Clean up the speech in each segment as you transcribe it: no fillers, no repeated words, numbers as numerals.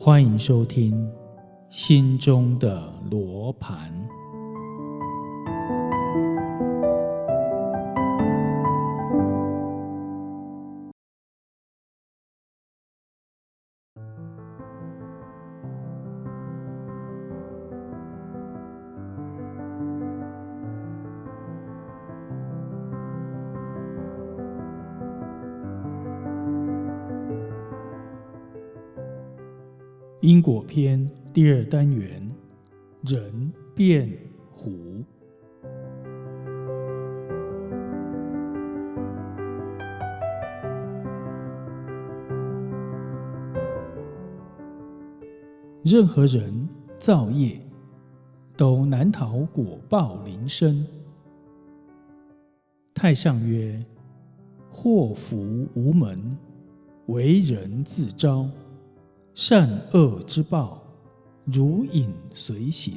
欢迎收听心中的罗盘。因果篇第二单元，人变虎。任何人造业，都难逃果报临身。太上曰：祸福无门，为人自招。善恶之报，如影随形。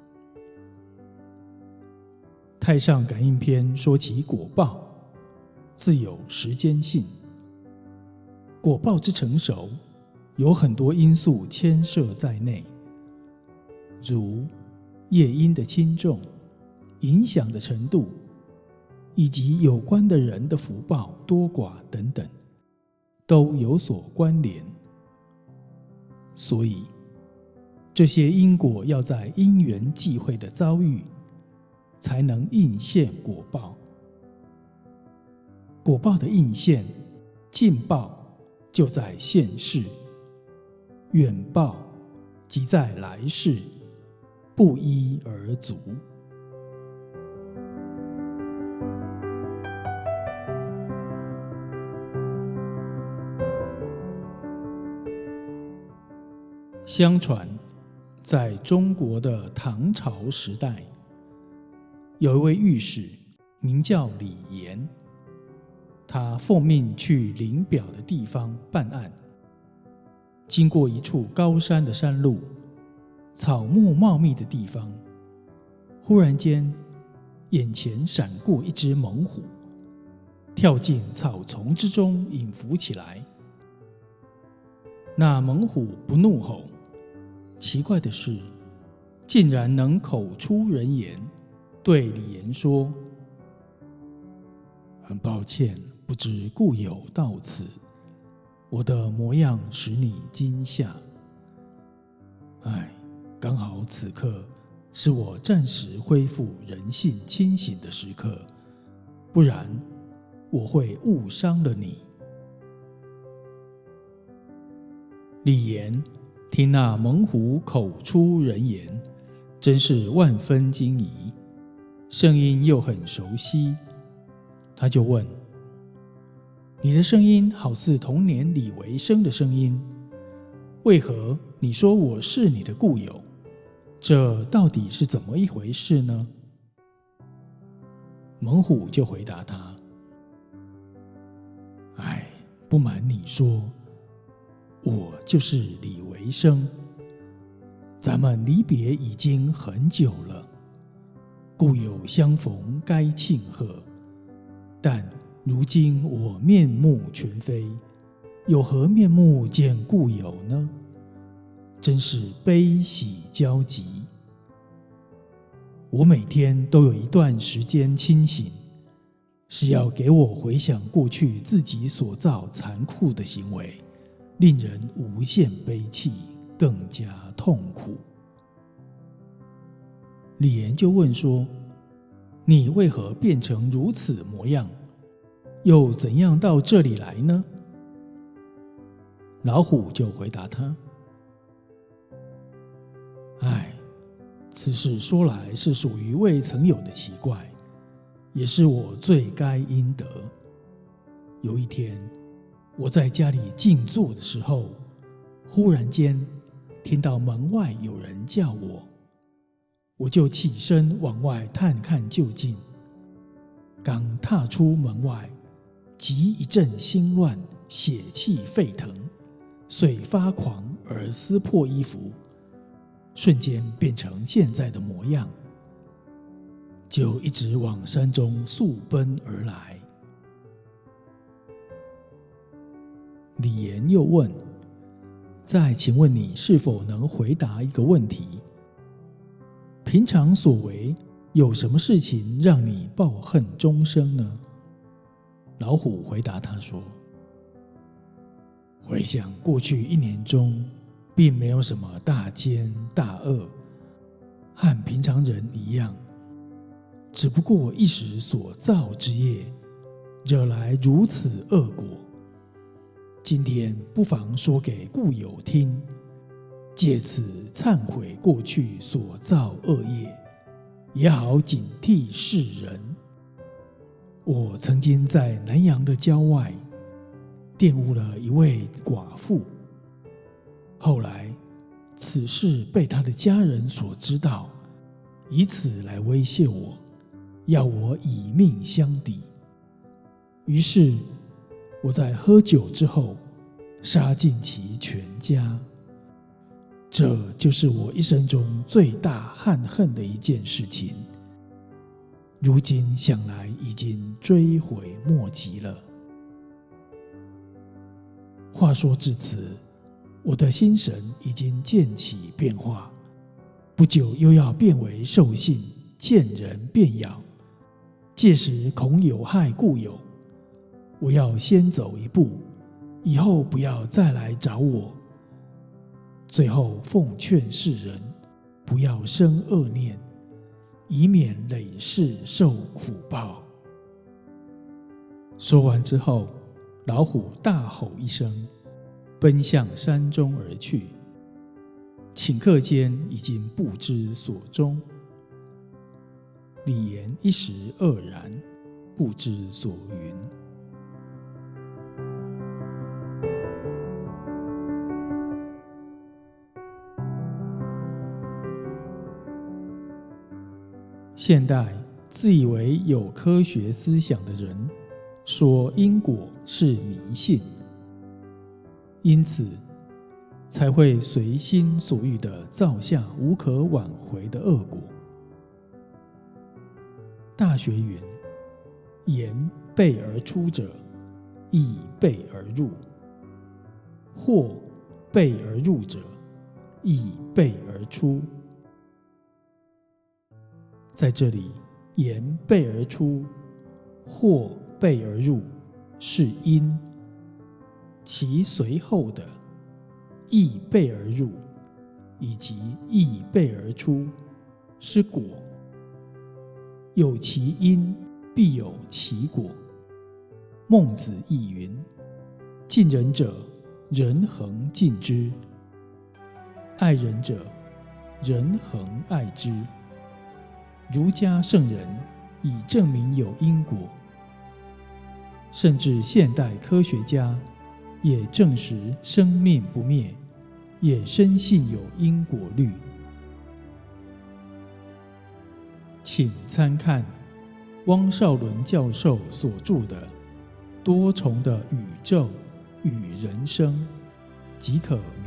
太上感应篇说起果报，自有时间性。果报之成熟，有很多因素牵涉在内，如业因的轻重、影响的程度，以及有关的人的福报多寡等等，都有所关联。所以，这些因果要在因缘际会的遭遇，才能应现果报。果报的应现，近报就在现世，远报即在来世，不一而足。相传，在中国的唐朝时代，有一位御史名叫李严，他奉命去临表的地方办案。经过一处高山的山路，草木茂密的地方，忽然间，眼前闪过一只猛虎，跳进草丛之中隐伏起来。那猛虎不怒吼，奇怪的是，竟然能口出人言，对李严说：很抱歉，不知故友到此，我的模样使你惊吓。刚好此刻是我暂时恢复人性清醒的时刻，不然我会误伤了你。李严听那猛虎口出人言，真是万分惊疑，声音又很熟悉，他就问：你的声音好似童年李维生的声音，为何你说我是你的故友？这到底是怎么一回事呢？猛虎就回答他：不瞒你说，我就是李维生，咱们离别已经很久了，故友相逢该庆贺，但如今我面目全非，有何面目见故友呢？真是悲喜交集。我每天都有一段时间清醒，是要给我回想过去自己所造残酷的行为，令人无限悲戚，更加痛苦。李严就问说：你为何变成如此模样？又怎样到这里来呢？老虎就回答他：此事说来是属于未曾有的奇怪，也是我罪该应得。有一天，我在家里静坐的时候，忽然间听到门外有人叫我，我就起身往外探看究竟。刚踏出门外，即一阵心乱，血气沸腾，遂发狂而撕破衣服，瞬间变成现在的模样，就一直往山中速奔而来。李严又问： 再请问你是否能回答一个问题：平常所为有什么事情让你抱恨终生呢？老虎回答他说：回想过去1年中，并没有什么大奸大恶，和平常人一样，只不过一时所造之业，惹来如此恶果。今天不妨说给故友听，借此忏悔过去所造恶业，也好警惕世人。我曾经在南阳的郊外玷污了一位寡妇，后来此事被她的家人所知道，以此来威胁我，要我以命相抵。于是我在喝酒之后杀尽其全家。这就是我一生中最大憾恨的一件事情，如今想来已经追悔莫及了。话说至此，我的心神已经渐起变化，不久又要变为兽性，见人便咬，届时恐有害故友，我要先走一步，以后不要再来找我。最后奉劝世人，不要生恶念，以免累世受苦报。说完之后，老虎大吼一声，奔向山中而去。顷刻间已经不知所终。李严一时愕然，不知所云。现代自以为有科学思想的人说因果是迷信，因此才会随心所欲地造下无可挽回的恶果。大学云：言悖而出者，亦悖而入；或悖而入者，亦悖而出。在这里，言悖而出，或悖而入是因，其随后的亦悖而入以及亦悖而出是果。有其因，必有其果。孟子亦云：敬人者，人恒敬之；爱人者，人恒爱之。儒家圣人已证明有因果，甚至现代科学家也证实生命不灭，也深信有因果律。请参看汪少伦教授所著的《多重的宇宙与人生》，即可